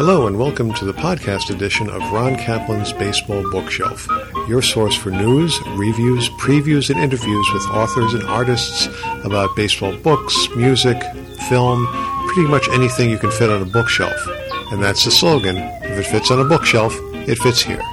Hello and welcome to the podcast edition of Ron Kaplan's Baseball Bookshelf, your source for news, reviews, previews, and interviews with authors and artists about baseball books, music, film, pretty much anything you can fit on a bookshelf. And that's the slogan, if it fits on a bookshelf, it fits here.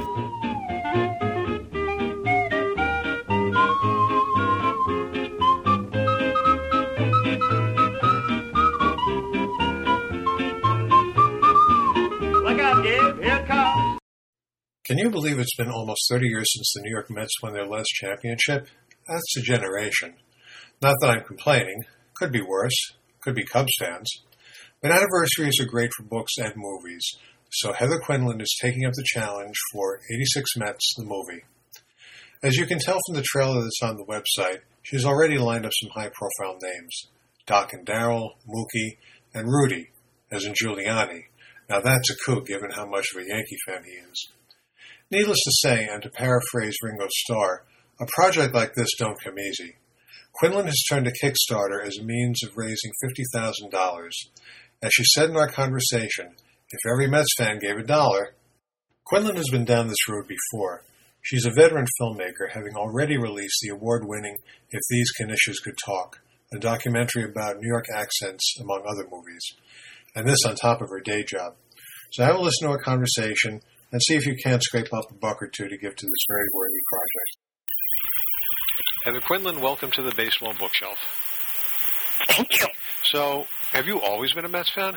Can you believe it's been almost 30 years since the New York Mets won their last championship? That's a generation. Not that I'm complaining. Could be worse. Could be Cubs fans. But anniversaries are great for books and movies, so Heather Quinlan is taking up the challenge for 86 Mets, the movie. As you can tell from the trailer that's on the website, she's already lined up some high-profile names. Doc and Darryl, Mookie, and Rudy, as in Giuliani. Now that's a coup, given how much of a Yankee fan he is. Needless to say, and to paraphrase Ringo Starr, a project like this don't come easy. Quinlan has turned to Kickstarter as a means of raising $50,000. As she said in our conversation, if every Mets fan gave $1. Quinlan has been down this road before. She's a veteran filmmaker, having already released the award-winning If These Knishes Could Talk, a documentary about New York accents, among other movies. And this on top of her day job. So have a listen to our conversation and see if you can't scrape up a buck or two to give to this very worthy project. Heather Quinlan, welcome to the Baseball Bookshelf. Thank you. So, have you always been a Mets fan?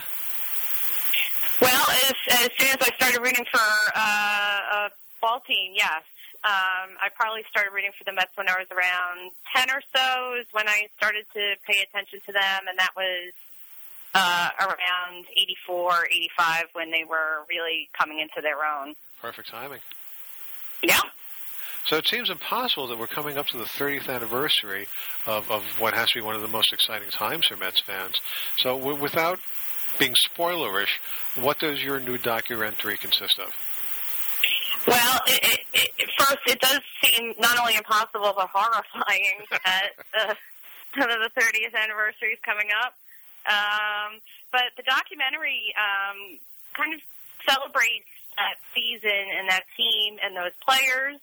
Well, as soon as I started rooting for a ball team, yes. I probably started rooting for the Mets when I was around 10 or so is when I started to pay attention to them, and that was around 84, 85 when they were really coming into their own. Perfect timing. Yeah. So it seems impossible that we're coming up to the 30th anniversary of what has to be one of the most exciting times for Mets fans. So without being spoilerish, what does your new documentary consist of? Well, first, it does seem not only impossible but horrifying that the 30th anniversary is coming up. But the documentary kind of celebrates that season and that team and those players.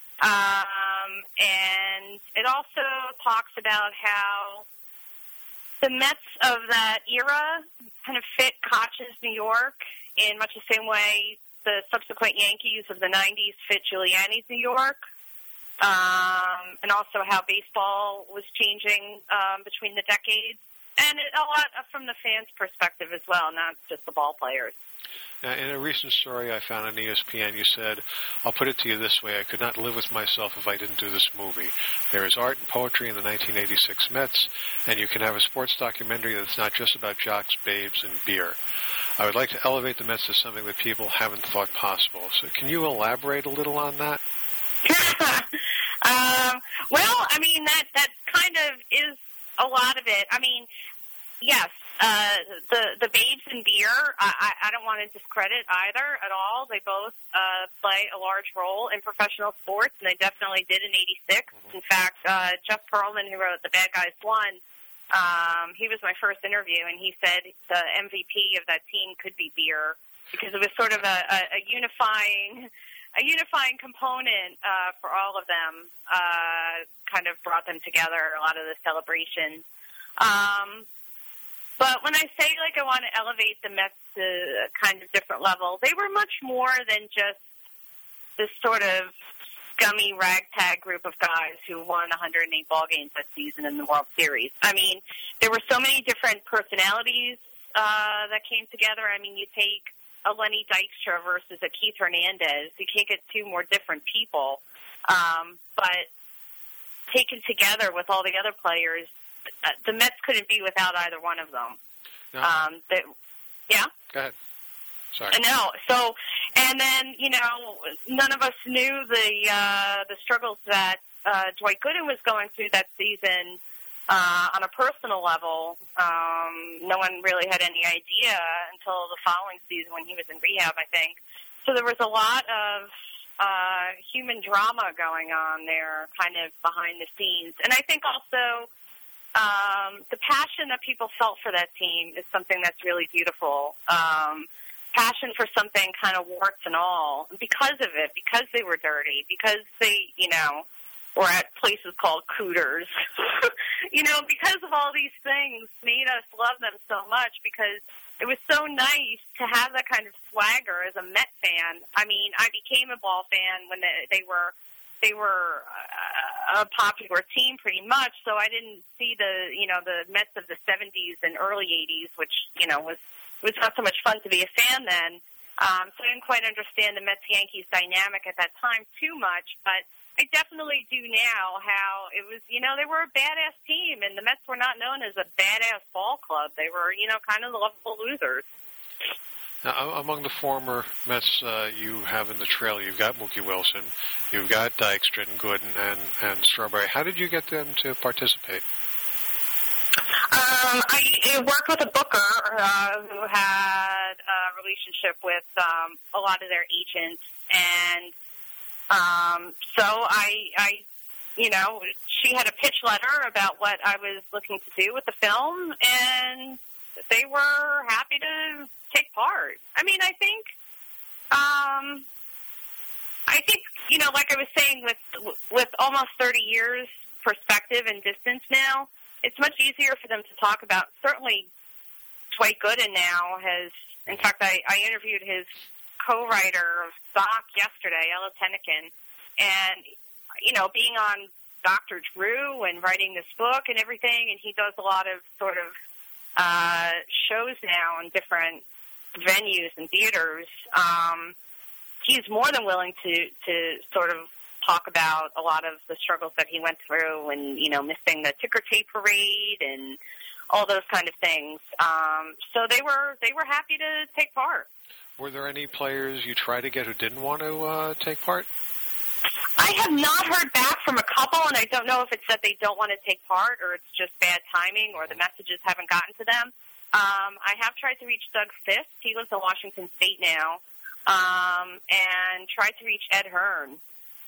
And it also talks about how the Mets of that era kind of fit Koch's New York in much the same way the subsequent Yankees of the 90s fit Giuliani's New York. And also how baseball was changing between the decades. And a lot from the fans' perspective as well, not just the ball players. Now, in a recent story I found on ESPN, you said, I'll put it to you this way, I could not live with myself if I didn't do this movie. There is art and poetry in the 1986 Mets, and you can have a sports documentary that's not just about jocks, babes, and beer. I would like to elevate the Mets to something that people haven't thought possible. So can you elaborate a little on that? Well, I mean, that kind of is a lot of it. I mean, yes, the babes and beer, I don't want to discredit either at all. They both play a large role in professional sports, and they definitely did in 86. Mm-hmm. In fact, Jeff Pearlman, who wrote The Bad Guys Won, he was my first interview, and he said the MVP of that team could be beer because it was sort of a unifying component for all of them, kind of brought them together, a lot of the celebrations. But when I say, like, I want to elevate the Mets to a kind of different level, they were much more than just this sort of scummy ragtag group of guys who won 108 ball games that season in the World Series. I mean, there were so many different personalities that came together. I mean, you take a Lenny Dykstra versus a Keith Hernandez. You can't get two more different people. But taken together with all the other players, the Mets couldn't be without either one of them. No. Yeah? Go ahead. Sorry. I know. So, and then, none of us knew the struggles that Dwight Gooden was going through that season on a personal level. No one really had any idea until the following season when he was in rehab, I think. So there was a lot of human drama going on there, kind of behind the scenes. And I think also the passion that people felt for that team is something that's really beautiful. passion for something kind of warts and all because of it, because they were dirty, because they, were at places called Cooters, because of all these things made us love them so much because it was so nice to have that kind of swagger as a Met fan. I mean, I became a ball fan when they were a popular team pretty much, so I didn't see the Mets of the 70s and early 80s, which, was not so much fun to be a fan then. So I didn't quite understand the Mets-Yankees dynamic at that time too much, but I definitely do now how it was, they were a badass team, and the Mets were not known as a badass ball club. They were, kind of the lovable losers. Now, among the former Mets you have in the trail, you've got Mookie Wilson, you've got Dykstra and Gooden and Strawberry. How did you get them to participate? I worked with a booker who had a relationship with a lot of their agents, and so I she had a pitch letter about what I was looking to do with the film, and they were happy to take part. I mean, I think, like I was saying, with almost 30 years perspective and distance now, it's much easier for them to talk about. Certainly, Dwight Gooden now has, in fact, I interviewed his co-writer of Doc yesterday, Ella Tennykin, and, being on Dr. Drew and writing this book and everything, and he does a lot of sort of shows now in different venues and theaters, he's more than willing to sort of talk about a lot of the struggles that he went through and, missing the ticker tape parade and all those kind of things. So they were happy to take part. Were there any players you tried to get who didn't want to take part? I have not heard back from a couple, and I don't know if it's that they don't want to take part or it's just bad timing or the messages haven't gotten to them. I have tried to reach Doug Fisk. He lives in Washington State now, and tried to reach Ed Hearn.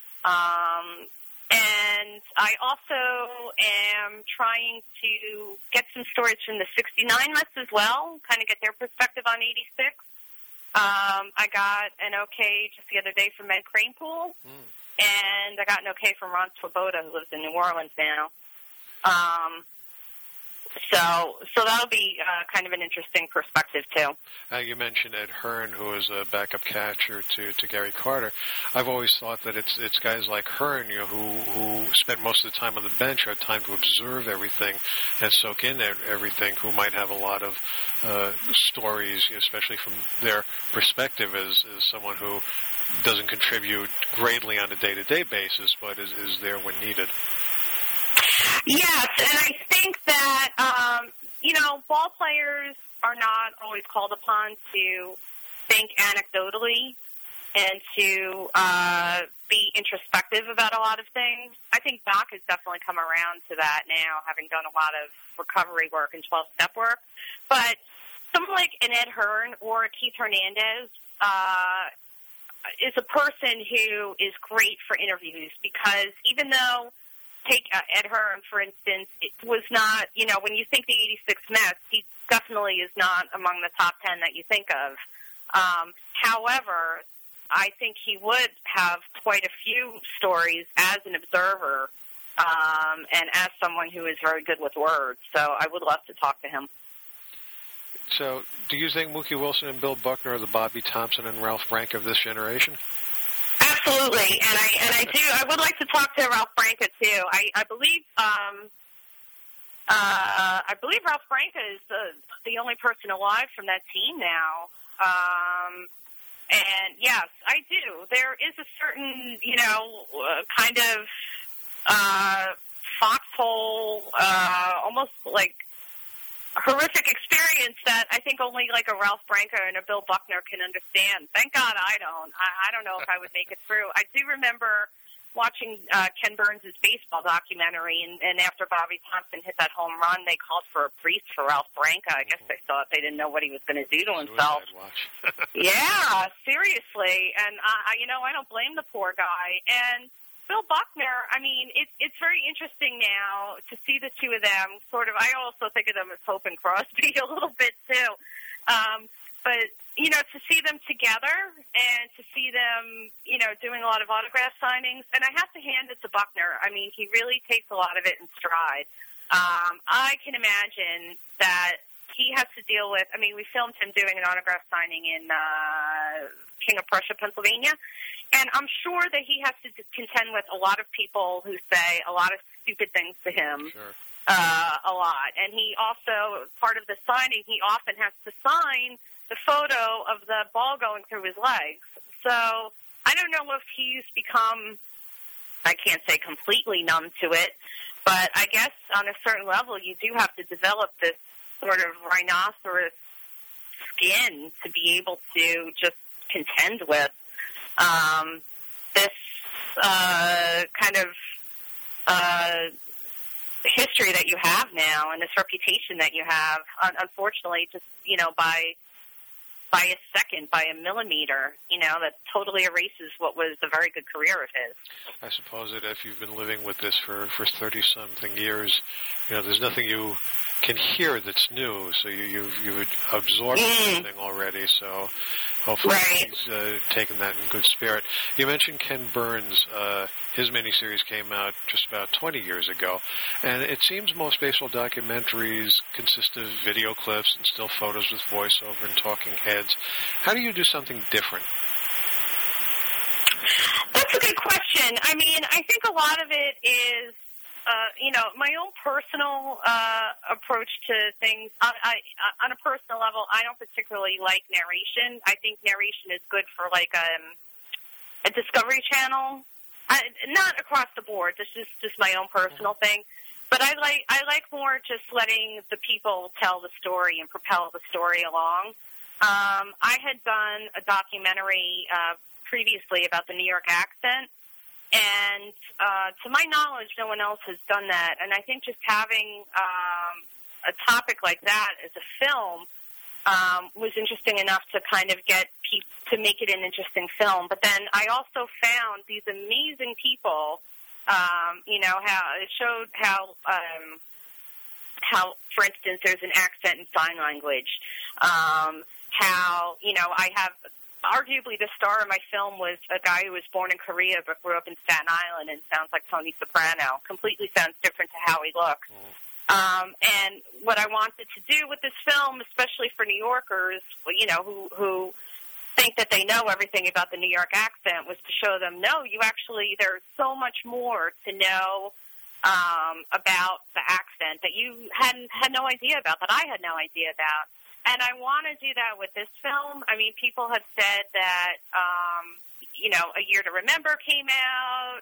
And I also am trying to get some stories from the 69 Mets as well, kind of get their perspective on 86. I got an okay just the other day from Ed Kranepool, and I got an okay from Ron Swoboda, who lives in New Orleans now. So that'll be kind of an interesting perspective, too. You mentioned Ed Hearn, who is a backup catcher to Gary Carter. I've always thought that it's guys like Hearn, who spent most of the time on the bench, or had time to observe everything and soak in everything, who might have a lot of stories, especially from their perspective as someone who doesn't contribute greatly on a day-to-day basis, but is there when needed. Yes, and I think that, ball players are not always called upon to think anecdotally and to be introspective about a lot of things. I think Doc has definitely come around to that now, having done a lot of recovery work and 12-step work. But someone like an Ed Hearn or a Keith Hernandez is a person who is great for interviews because even though take Ed Hearn, for instance, it was not, when you think the 86 Mets, he definitely is not among the top 10 that you think of. However, I think he would have quite a few stories as an observer and as someone who is very good with words. So I would love to talk to him. So do you think Mookie Wilson and Bill Buckner are the Bobby Thompson and Ralph Frank of this generation? Absolutely, and I do. I would like to talk to Ralph Branca too. I believe Ralph Branca is the only person alive from that team now. And yes, I do. There is a certain, kind of foxhole, almost like horrific experience that I think only like a Ralph Branca and a Bill Buckner can understand. Thank God I don't. I don't know if I would make it through. I do remember watching Ken Burns' baseball documentary, and after Bobby Thompson hit that home run, they called for a priest for Ralph Branca. I guess they thought they didn't know what he was going to do to himself. Yeah, seriously. And, I don't blame the poor guy. And Bill Buckner, I mean, it's very interesting now to see the two of them sort of, I also think of them as Hope and Crosby a little bit too. but to see them together and to see them, doing a lot of autograph signings, and I have to hand it to Buckner. I mean, he really takes a lot of it in stride. I can imagine that he has to deal with, we filmed him doing an autograph signing in King of Prussia, Pennsylvania, and I'm sure that he has to contend with a lot of people who say a lot of stupid things to him. Sure. A lot. And he also, part of the signing, he often has to sign the photo of the ball going through his legs. So I don't know if he's become, I can't say completely numb to it, but I guess on a certain level you do have to develop this sort of rhinoceros skin to be able to just contend with this kind of history that you have now and this reputation that you have, unfortunately, just, by a second, by a millimeter, that totally erases what was a very good career of his. I suppose that if you've been living with this for 30-something years, there's nothing you can hear that's new, so you've absorbed everything already, so hopefully he's taken that in good spirit. You mentioned Ken Burns. His miniseries came out just about 20 years ago, and it seems most baseball documentaries consist of video clips and still photos with voiceover and talking heads. How do you do something different? That's a good question. I think a lot of it is my own personal approach to things. On a personal level, I don't particularly like narration. I think narration is good for like a Discovery Channel. Not across the board. This is just my own personal thing. But I like more just letting the people tell the story and propel the story along. I had done a documentary previously about the New York accent. And to my knowledge, no one else has done that. And I think just having a topic like that as a film was interesting enough to kind of get people to make it an interesting film. But then I also found these amazing people. How it showed how, for instance, there's an accent in sign language. I have. Arguably, the star of my film was a guy who was born in Korea but grew up in Staten Island and sounds like Tony Soprano. Completely sounds different to how he looks. And what I wanted to do with this film, especially for New Yorkers, who think that they know everything about the New York accent, was to show them, no, there's so much more to know about the accent that you had no idea about, that I had no idea about. And I want to do that with this film. People have said that, A Year to Remember came out.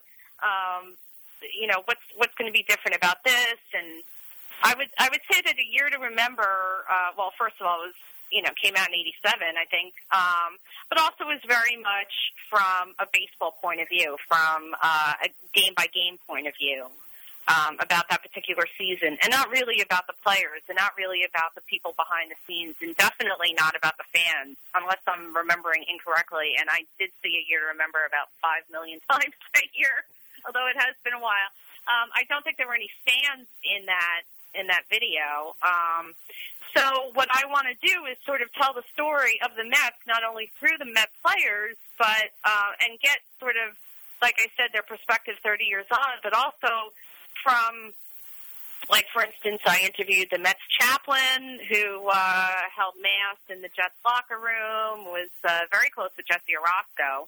What's going to be different about this? And I would say that A Year to Remember, first of all, it was, came out in '87, I think, but also was very much from a baseball point of view, from a game-by-game point of view. About that particular season, and not really about the players, and not really about the people behind the scenes, and definitely not about the fans, unless I'm remembering incorrectly. And I did see A Year to Remember about 5 million times that year, although it has been a while. I don't think there were any fans in that video. So what I want to do is sort of tell the story of the Mets, not only through the Mets players, but and get sort of, like I said, their perspective 30 years on, but also from, like, for instance, I interviewed the Mets chaplain who held mass in the Jets locker room, was very close to Jesse Orozco.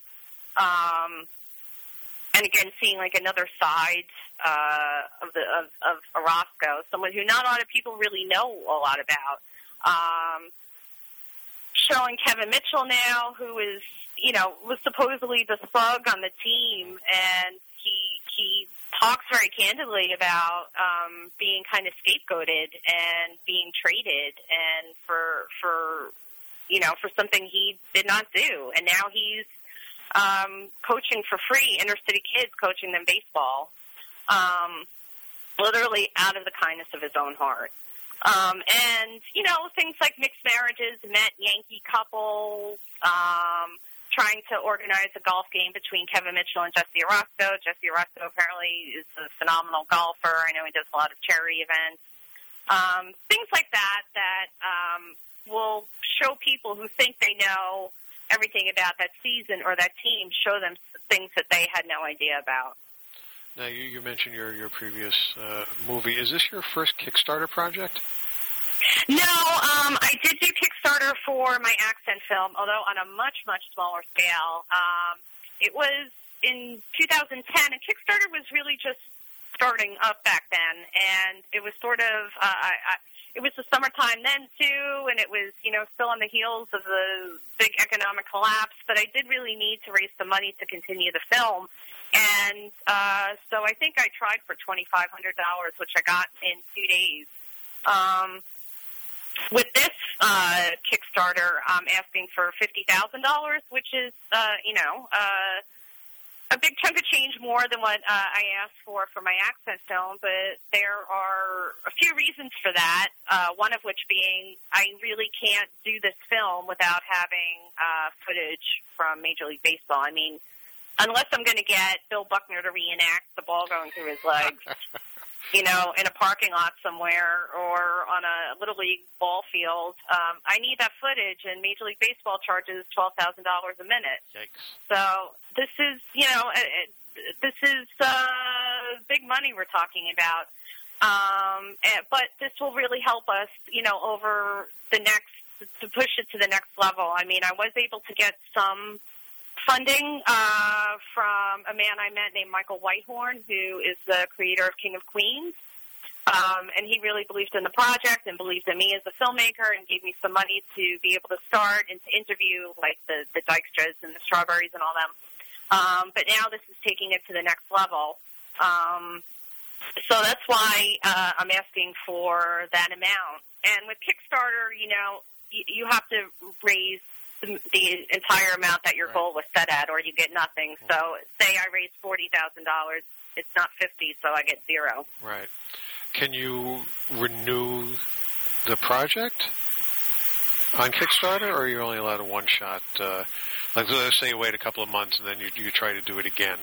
And again, seeing like another side of Orozco, someone who not a lot of people really know a lot about. Showing Kevin Mitchell now, who is, was supposedly the thug on the team, and he talks very candidly about being kind of scapegoated and being traded, and for something he did not do, and now he's coaching for free, inner city kids, coaching them baseball, literally out of the kindness of his own heart. And things like mixed marriages, Met-Yankee couples, trying to organize a golf game between Kevin Mitchell and Jesse Orozco. Jesse Orozco apparently is a phenomenal golfer. I know he does a lot of charity events. Things like that will show people who think they know everything about that season or that team, show them things that they had no idea about. Now, you mentioned your previous movie. Is this your first Kickstarter project? No, I did do Kickstarter for my accent film, although on a much, much smaller scale. It was in 2010, and Kickstarter was really just starting up back then, and it was sort of, it was the summertime then, too, and it was, still on the heels of the big economic collapse, but I did really need to raise some money to continue the film, and so I think I tried for $2,500, which I got in 2 days. With this Kickstarter, I'm asking for $50,000, which is, a big chunk of change more than what I asked for my accent film, but there are a few reasons for that, one of which being I really can't do this film without having footage from Major League Baseball. I mean, unless I'm going to get Bill Buckner to reenact the ball going through his legs, in a parking lot somewhere or on a Little League ball field, I need that footage, and Major League Baseball charges $12,000 a minute. Yikes. So this is, big money we're talking about. But this will really help us, over to push it to the next level. I mean, I was able to get some funding from a man I met named Michael Whitehorn, who is the creator of King of Queens. And he really believed in the project and believed in me as a filmmaker and gave me some money to be able to start and to interview, like, the Dykstras and the Strawberries and all them. But now this is taking it to the next level. So that's why I'm asking for that amount. And with Kickstarter, you have to raise the entire amount that your goal was set at, or you get nothing. So say I raise $40,000, it's not $50,000, so I get $0. Right. Can you renew the project on Kickstarter, or are you only allowed a one-shot? Like, let's say you wait a couple of months and then you try to do it again.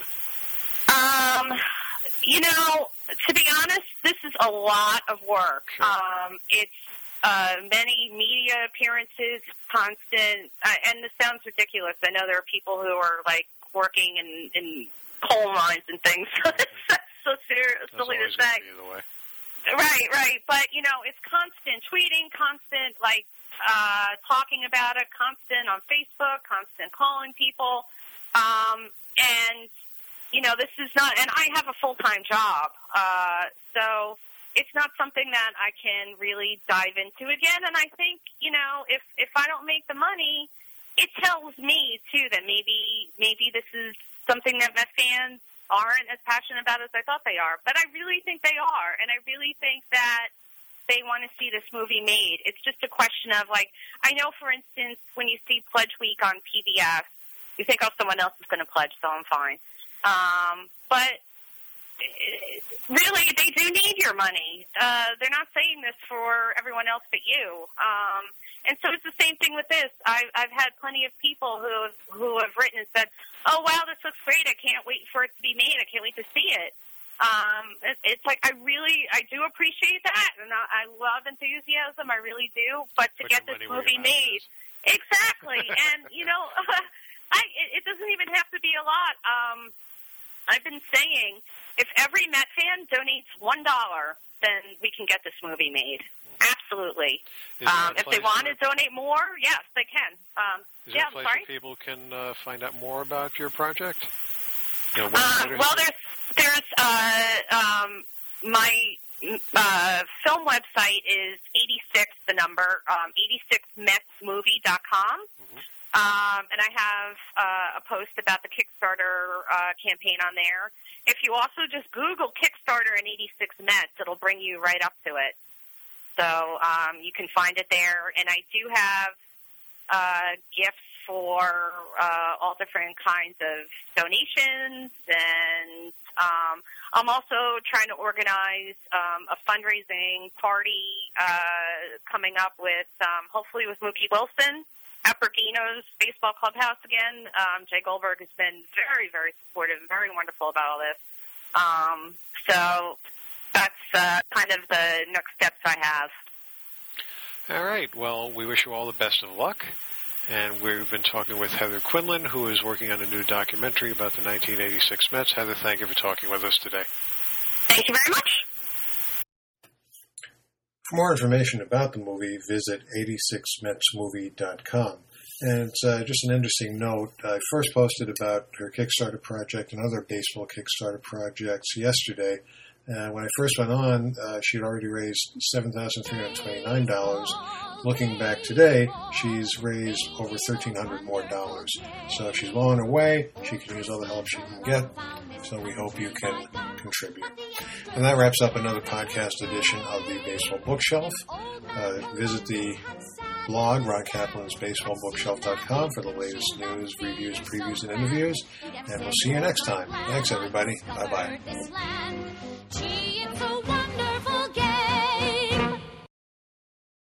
To be honest, this is a lot of work. Sure. It's many media appearances, constant, and this sounds ridiculous. I know there are people who are, like, working in coal mines and things. That's so silly to say. Either way. Right. But, it's constant tweeting, constant, like, talking about it, constant on Facebook, constant calling people. And, this is not, and I have a full-time job. So it's not something that I can really dive into again. And I think, if I don't make the money, it tells me, too, that maybe this is something that Met fans aren't as passionate about as I thought they are. But I really think they are. And I really think that they want to see this movie made. It's just a question of, like, I know, for instance, when you see Pledge Week on PBS, you think, oh, someone else is going to pledge, so I'm fine. But really, they do need your money. They're not saying this for everyone else but you. And so it's the same thing with this. I've had plenty of people who have written and said, oh, wow, this looks great. I can't wait for it to be made. I can't wait to see it. It's like, I do appreciate that, and I love enthusiasm. I really do. But to get this movie made, exactly. And, it doesn't even have to be a lot. I've been saying, if every Met fan donates $1, then we can get this movie made. Absolutely. If they want to donate more, yes, they can. Is there a place where people can find out more about your project? Well, there's my film website is 86, the number, 86metsmovie.com. Mm-hmm. And I have a post about the Kickstarter campaign on there. If you also just Google Kickstarter and 86 Mets, it'll bring you right up to it. So you can find it there. And I do have gifts for all different kinds of donations. And I'm also trying to organize a fundraising party coming up with, hopefully with Mookie Wilson at Bergino's Baseball Clubhouse again. Jay Goldberg has been very, very supportive and very wonderful about all this. So that's kind of the next steps I have. All right. Well, we wish you all the best of luck. And we've been talking with Heather Quinlan, who is working on a new documentary about the 1986 Mets. Heather, thank you for talking with us today. Thank you very much. For more information about the movie, visit 86metsmovie.com. And it's just an interesting note. I first posted about her Kickstarter project and other baseball Kickstarter projects yesterday. When I first went on, she had already raised $7,329. Looking back today, she's raised over $1,300 more. So she's well on her way. She can use all the help she can get. So we hope you can contribute. And that wraps up another podcast edition of the Baseball Bookshelf. Visit the blog, RonCaplinsBaseballBookshelf.com, for the latest news, reviews, previews, and interviews. And we'll see you next time. Thanks, everybody. Bye-bye.